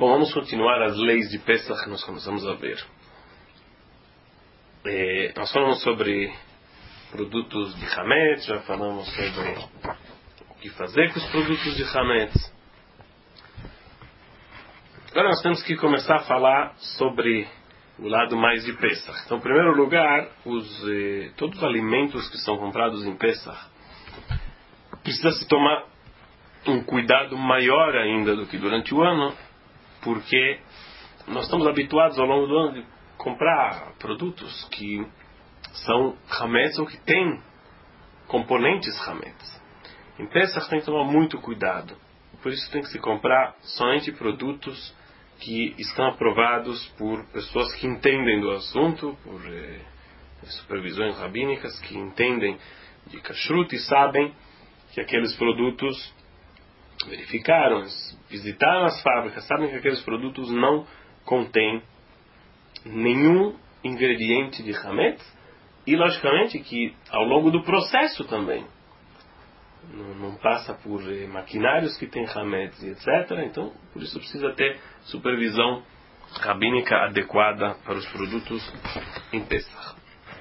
Bom, vamos continuar as leis de Pesach que nós começamos a ver. Nós falamos sobre produtos de Hametz, já falamos sobre o que fazer com os produtos de Hametz. Agora nós temos que começar a falar sobre o lado mais de Pesach. Então, em primeiro lugar, todos os alimentos que são comprados em Pesach, precisa se tomar um cuidado maior ainda do que durante o ano, porque nós estamos habituados ao longo do ano de comprar produtos que são Hametz ou que têm componentes Hametz. Em Pesach tem que tomar muito cuidado. Por isso tem que se comprar somente produtos que estão aprovados por pessoas que entendem do assunto, por supervisões rabínicas, que entendem de kashrut e sabem que aqueles produtos verificaram, visitaram as fábricas, sabem que aqueles produtos não contêm nenhum ingrediente de Hametz e, logicamente, que ao longo do processo também não passa por maquinários que têm Hametz e etc. Então, por isso precisa ter supervisão rabínica adequada para os produtos em Pesach.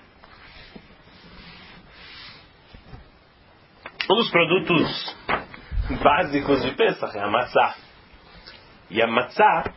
Um dos produtos básicos de Pesach é a matzá. E a matzá,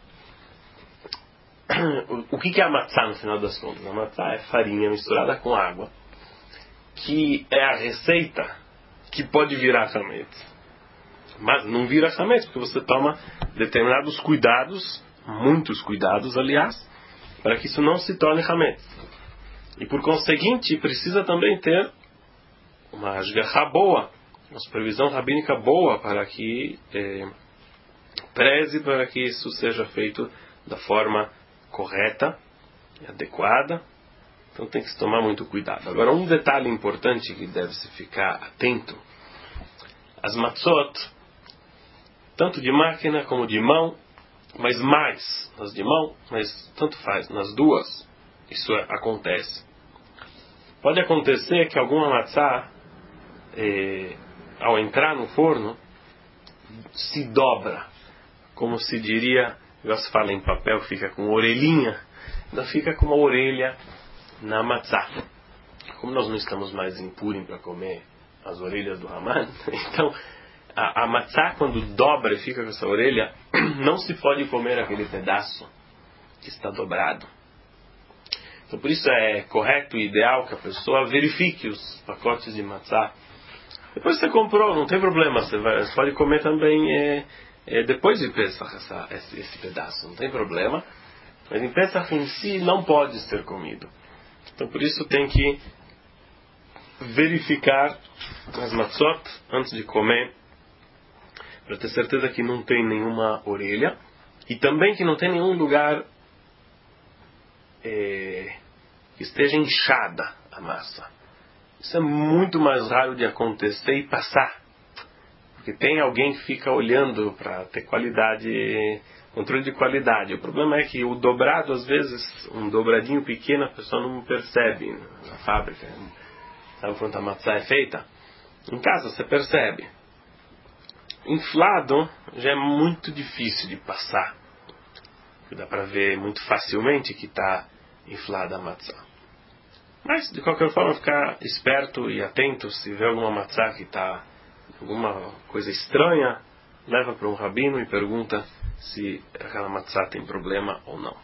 o que é a matzá no final das contas? A matzá é farinha misturada com água, que é a receita que pode virar Hametz. Mas não vira Hametz, porque você toma determinados cuidados, muitos cuidados, aliás, para que isso não se torne Hametz. E por conseguinte, precisa também ter uma ashgachá boa, uma supervisão rabínica boa, para que preze para que isso seja feito da forma correta e adequada. Então tem que se tomar muito cuidado. Agora, um detalhe importante que deve-se ficar atento: as matzot, tanto de máquina como de mão, mas mais nas de mão, mas tanto faz, nas duas, isso acontece. Pode acontecer que alguma matzá, ao entrar no forno, se dobra, como se diria, igual se fala em papel, fica com orelhinha, não fica com uma orelha na matzá. Como nós não estamos mais em Purim para comer as orelhas do Haman, então a matzá, quando dobra e fica com essa orelha, não se pode comer aquele pedaço que está dobrado. Então por isso é correto e ideal que a pessoa verifique os pacotes de matzá. Depois você comprou, não tem problema, você pode comer também depois de Pesach esse pedaço, não tem problema. Mas em Pesach em si não pode ser comido. Então por isso tem que verificar as matzot antes de comer, para ter certeza que não tem nenhuma orelha e também que não tem nenhum lugar que esteja inchada a massa. Isso é muito mais raro de acontecer e passar, porque tem alguém que fica olhando para ter qualidade, controle de qualidade. O problema é que o dobrado, às vezes, um dobradinho pequeno, a pessoa não percebe na fábrica. Sabe quanto a matzá é feita? Em casa você percebe. Inflado já é muito difícil de passar. Dá para ver muito facilmente que está inflada a matzá. Mas, de qualquer forma, ficar esperto e atento. Se vê alguma matzá que está alguma coisa estranha, leva para um rabino e pergunta se aquela matzá tem problema ou não.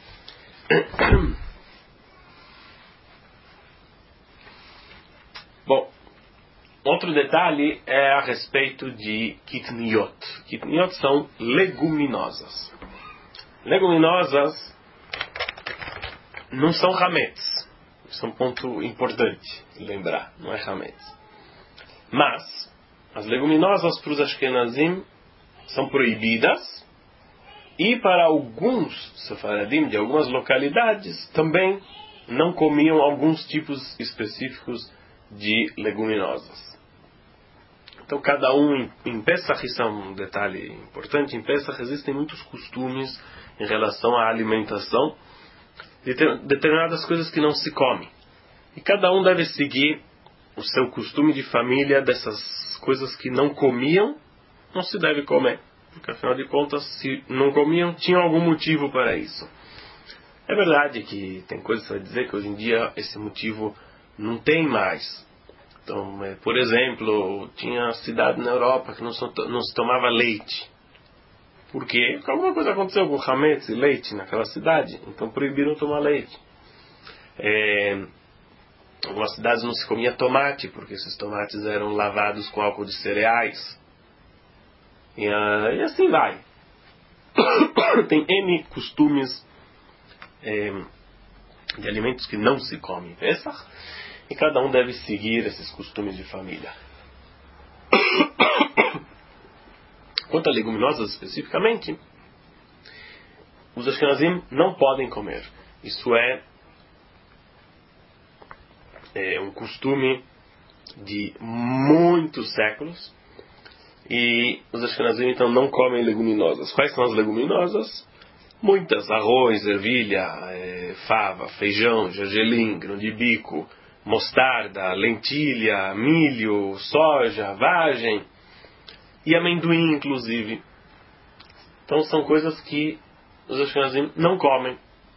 Bom, outro detalhe é a respeito de kitniot. Kitniot são leguminosas. Leguminosas não são Hametz. Isso é um ponto importante lembrar, não é Hametz. Mas as leguminosas para os Ashkenazim são proibidas, e para alguns Sefaradim de algumas localidades também não comiam alguns tipos específicos de leguminosas. Então cada um em Pesach, isso é um detalhe importante, em Pesach existem muitos costumes em relação à alimentação de determinadas coisas que não se comem. E cada um deve seguir o seu costume de família dessas coisas que não comiam, não se deve comer. porque afinal de contas, se não comiam, tinham algum motivo para isso. É verdade que tem coisas para dizer que hoje em dia esse motivo não tem mais. Então, por exemplo, tinha cidade na Europa que não se tomava leite. Por quê? Porque alguma coisa aconteceu com hametz e leite naquela cidade. Então proibiram tomar leite. Algumas cidades não se comia tomate, porque esses tomates eram lavados com álcool de cereais. E assim vai. Tem N costumes de alimentos que não se comem em Pesach, e cada um deve seguir esses costumes de família. Quanto a leguminosas especificamente, os Ashkenazim não podem comer. Isso é um costume de muitos séculos, e os Ashkenazim então não comem leguminosas. Quais são as leguminosas? Muitas: arroz, ervilha, fava, feijão, gergelim, grão de bico, mostarda, lentilha, milho, soja, vagem e amendoim, inclusive. Então são coisas que os Ashkenazim não comem.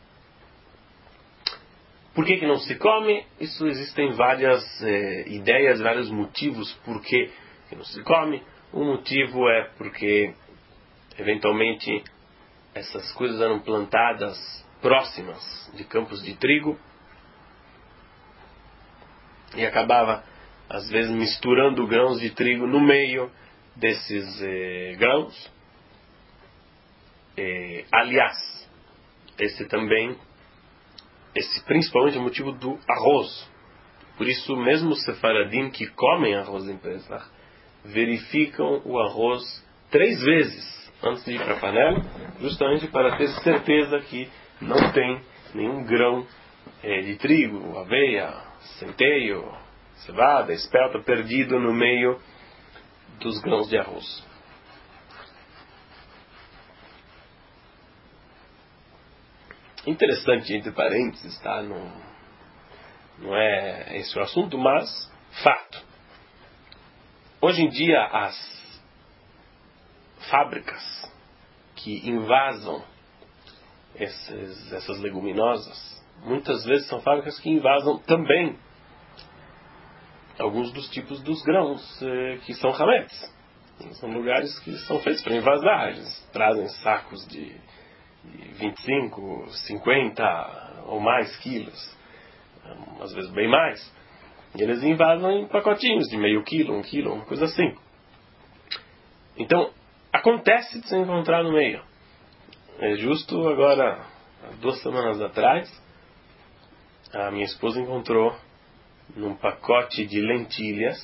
Por que não se come? Isso existem várias ideias, vários motivos por que não se come. Um motivo é porque, eventualmente, essas coisas eram plantadas próximas de campos de trigo e acabava, às vezes, misturando grãos de trigo no meio desses grãos. Aliás, esse principalmente é o motivo do arroz. Por isso, mesmo os sefaradim que comem arroz em Pesach verificam o arroz 3 vezes antes de ir para a panela, justamente para ter certeza que não tem nenhum grão de trigo, aveia, centeio, cevada, espelta perdido no meio dos grãos de arroz. Interessante, entre parênteses, tá? Não é esse o assunto, mas fato. Hoje em dia, as fábricas que invasam essas leguminosas, muitas vezes são fábricas que invasam também alguns dos tipos dos grãos que são hametz. São lugares que são feitos para invasar. Eles trazem sacos de 25, 50 ou mais quilos, às vezes bem mais, e eles invasam em pacotinhos de meio quilo, 1 quilo, uma coisa assim. Então, acontece de se encontrar no meio. Justo agora, 2 semanas atrás, a minha esposa encontrou num pacote de lentilhas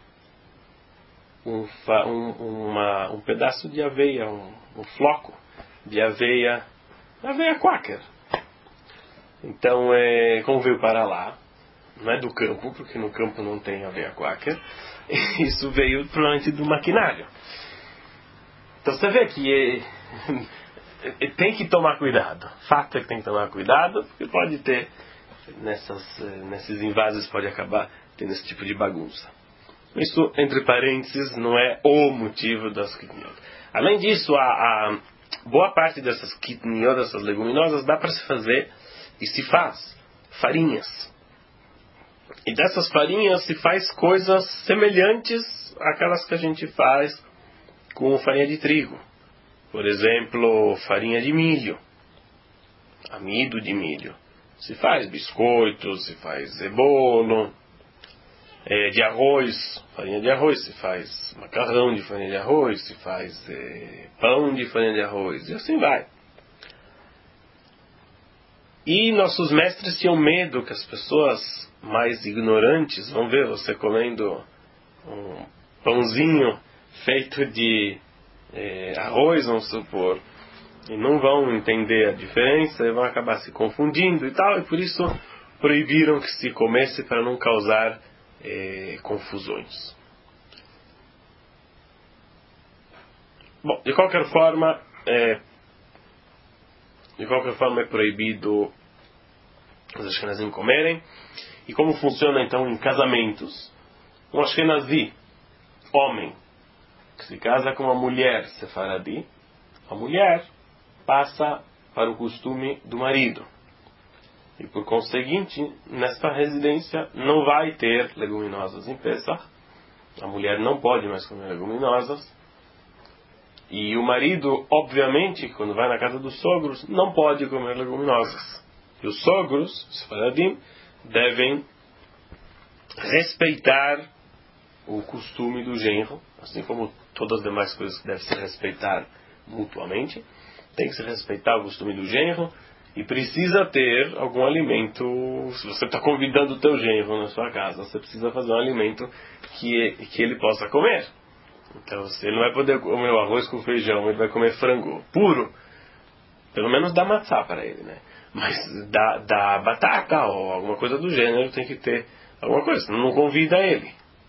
um pedaço de aveia, um floco de aveia quaker. Então, como veio para lá, não é do campo, porque no campo não tem aveia quaker, isso veio provavelmente do maquinário. Então você vê que tem que tomar cuidado. Fato é que tem que tomar cuidado, porque pode ter, nesses invasos, pode acabar tendo esse tipo de bagunça. Isso, entre parênteses, não é o motivo das kitniot. Além disso, a boa parte dessas kitniot, dessas leguminosas, dá para se fazer e se faz farinhas. E dessas farinhas se faz coisas semelhantes àquelas que a gente faz com farinha de trigo. Por exemplo, farinha de milho, amido de milho. Se faz biscoitos, se faz bolo. De arroz, farinha de arroz, se faz macarrão de farinha de arroz, se faz pão de farinha de arroz, e assim vai. E nossos mestres tinham medo que as pessoas mais ignorantes vão ver você comendo um pãozinho feito de arroz, vamos supor, e não vão entender a diferença e vão acabar se confundindo e tal, e por isso proibiram que se comesse para não causar confusões. Bom, de qualquer forma é proibido os Ashkenazim comerem. E como funciona então em casamentos? Um Ashkenazi, homem, que se casa com uma mulher sefaradi, a mulher passa para o costume do marido. E por conseguinte, nesta residência não vai ter leguminosas em Pesach. A mulher não pode mais comer leguminosas. E o marido, obviamente, quando vai na casa dos sogros, não pode comer leguminosas. E os sogros, sefaradim, devem respeitar o costume do genro, assim como todas as demais coisas que devem se respeitar mutuamente. Tem que se respeitar o costume do genro e precisa ter algum alimento. Se você está convidando o teu genro na sua casa, você precisa fazer um alimento que ele possa comer. Então, se ele não vai poder comer o arroz com feijão, ele vai comer frango puro, pelo menos dá matzá para ele, né? Mas dá batata ou alguma coisa do gênero, tem que ter alguma coisa, senão não convida ele.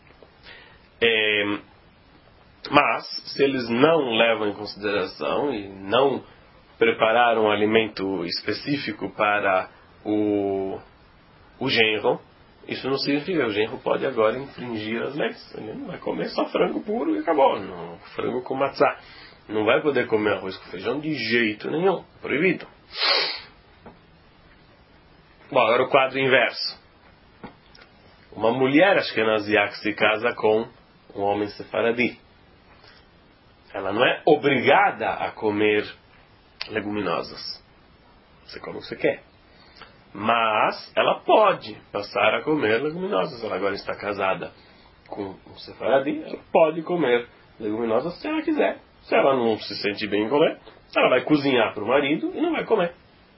Mas, se eles não levam em consideração e não prepararam um alimento específico para o genro, isso não significa que o genro pode agora infringir as leis. Ele não vai comer só frango puro e acabou. Não, frango com matzá. Não vai poder comer arroz com feijão de jeito nenhum. Proibido. Bom, agora o quadro inverso. Uma mulher ashkenazia que se casa com um homem sefaradi. Ela não é obrigada a comer leguminosas. Você come o que você quer. Mas ela pode passar a comer leguminosas. Ela agora está casada com um sefaradi, ela pode comer leguminosas se ela quiser. Se ela não se sente bem em comer, ela vai cozinhar para o marido e não vai comer.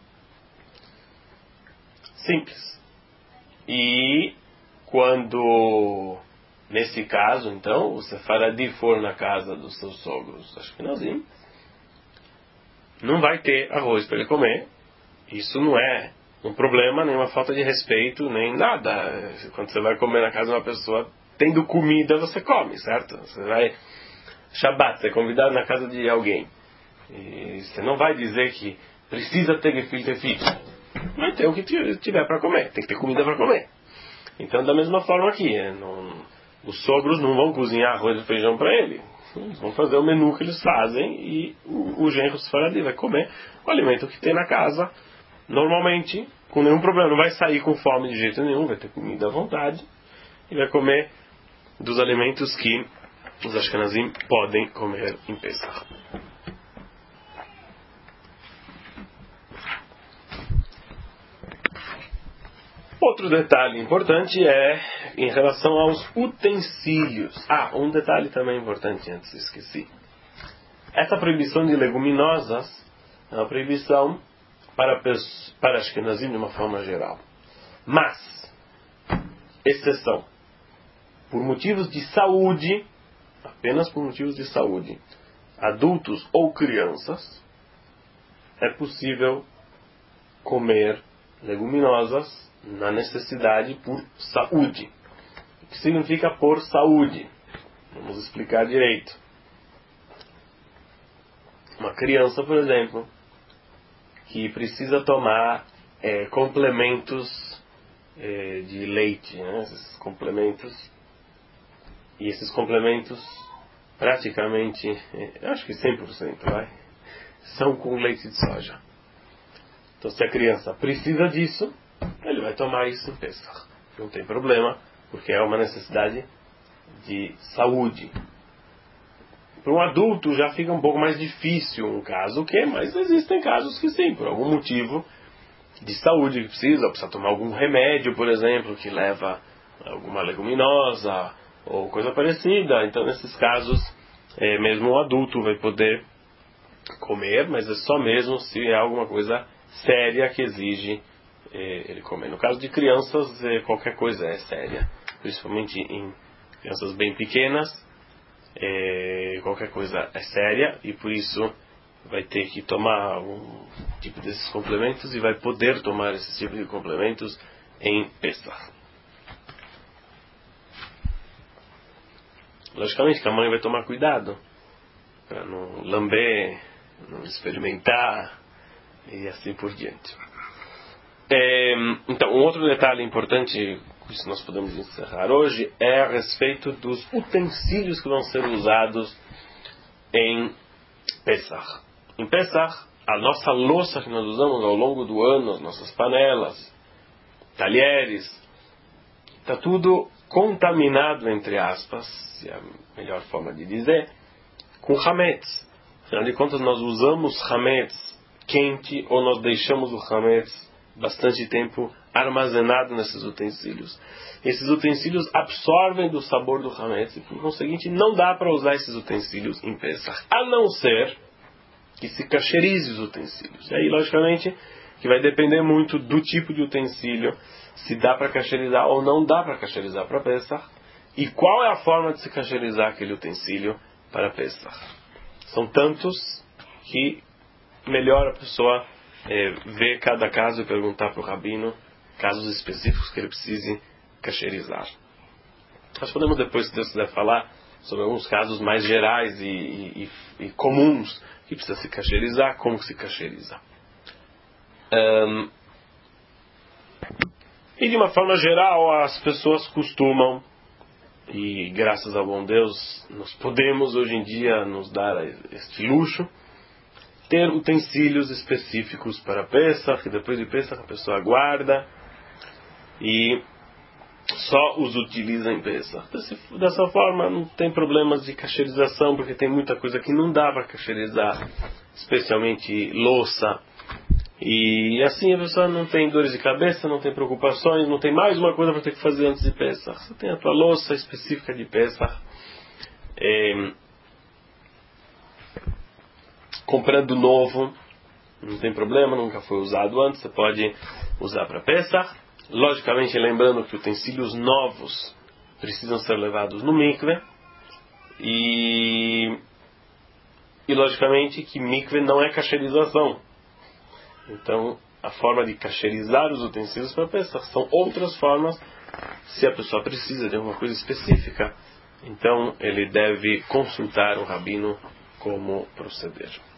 Simples. E quando, nesse caso, então, o sefaradi for na casa dos seus sogros ashkenazim, não vai ter arroz para ele comer. Isso não é um problema, nem uma falta de respeito, nem nada. Quando você vai comer na casa de uma pessoa, tendo comida, você come, certo? Você vai... Shabbat, você é convidado na casa de alguém. E você não vai dizer que precisa ter gefilte fish. Vai ter o que tiver para comer. Tem que ter comida para comer. Então, da mesma forma aqui. Os sogros não vão cozinhar arroz e feijão para ele. Eles vão fazer o menu que eles fazem e o genro sefaradi vai comer o alimento que tem na casa, normalmente, com nenhum problema. Não vai sair com fome de jeito nenhum, vai ter comida à vontade e vai comer dos alimentos que os ashkenazim podem comer em Pesach. Outro detalhe importante é em relação aos utensílios. Um detalhe também importante antes, esqueci. Essa proibição de leguminosas é uma proibição para ashkenazim de uma forma geral. Mas, exceção, por motivos de saúde, apenas por motivos de saúde, adultos ou crianças, é possível comer leguminosas na necessidade por saúde. O que significa por saúde? Vamos explicar direito. Uma criança, por exemplo, que precisa tomar complementos de leite, né? Esses complementos, e esses complementos praticamente, acho que 100%, são com leite de soja. Então, se a criança precisa disso, ele vai tomar isso em Pesach. Não tem problema, porque é uma necessidade de saúde. Para um adulto já fica um pouco mais difícil um caso mas existem casos que sim, por algum motivo de saúde que precisa tomar algum remédio, por exemplo, que leva alguma leguminosa ou coisa parecida. Então, nesses casos, mesmo o adulto vai poder comer, mas é só mesmo se é alguma coisa séria que exige ele comer. No caso de crianças, qualquer coisa é séria, principalmente em crianças bem pequenas, qualquer coisa é séria e por isso vai ter que tomar algum tipo desses complementos e vai poder tomar esse tipo de complementos em Pesach. Logicamente que a mãe vai tomar cuidado para não lamber, não experimentar e assim por diante. Então, um outro detalhe importante com isso nós podemos encerrar hoje, é a respeito dos utensílios que vão ser usados em Pesach. Em Pesach, a nossa louça que nós usamos ao longo do ano, as nossas panelas, talheres, está tudo contaminado, entre aspas, se é a melhor forma de dizer, com hametz. Afinal de contas, nós usamos hametz quente ou nós deixamos o hametz bastante tempo armazenado nesses utensílios. Esses utensílios absorvem do sabor do hametz e, por conseguinte, não dá para usar esses utensílios em Pesach, a não ser que se cacherize os utensílios. E aí, logicamente, que vai depender muito do tipo de utensílio, se dá para cacherizar ou não dá para cacherizar para Pesach, e qual é a forma de se cacherizar aquele utensílio para Pesach. São tantos que melhor a pessoa ver cada caso e perguntar para o rabino casos específicos que ele precise cacherizar. Nós podemos depois, se Deus quiser, falar sobre alguns casos mais gerais e comuns que precisa se cacherizar, como se cacheriza. E de uma forma geral, as pessoas costumam, e graças ao bom Deus, nós podemos hoje em dia nos dar este luxo, ter utensílios específicos para Pesach, e depois de Pesach a pessoa guarda e só os utiliza em Pesach. Dessa forma não tem problemas de cacherização, porque tem muita coisa que não dá para cacherizar, especialmente louça. E assim a pessoa não tem dores de cabeça, não tem preocupações, não tem mais uma coisa para ter que fazer antes de Pesach. Você tem a tua louça específica de Pesach. Comprando novo, não tem problema, nunca foi usado antes, você pode usar para Pesach. Logicamente, lembrando que utensílios novos precisam ser levados no mikve. E logicamente que mikve não é cacherização. Então, a forma de cacherizar os utensílios para Pesach são outras formas, se a pessoa precisa de alguma coisa específica. Então, ele deve consultar o rabino como proceder.